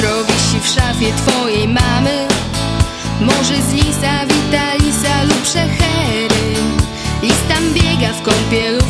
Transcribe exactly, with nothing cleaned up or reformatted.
Lustro wisi w szafie twojej mamy. Może z lisa, witalisa lub szehery. Lis tam biega w kąpiel